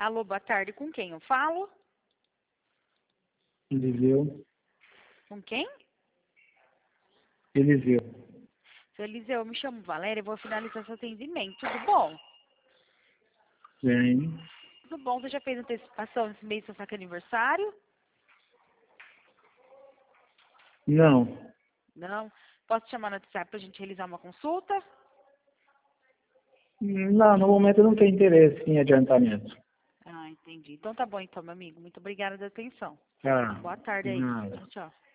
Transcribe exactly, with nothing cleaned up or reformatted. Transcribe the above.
Alô, boa tarde. Com quem eu falo? Eliseu. Com quem? Eliseu. Seu Eliseu, eu me chamo Valéria e vou finalizar seu atendimento. Tudo bom? Bem. Tudo bom. Você já fez antecipação nesse mês do seu aniversário? Não. Não? Posso te chamar no WhatsApp pra gente realizar uma consulta? Não, no momento eu não tenho interesse em adiantamento. Ah, entendi. Então tá bom então, meu amigo. Muito obrigada da atenção. Tá. Boa tarde De aí. nada. Tchau, tchau.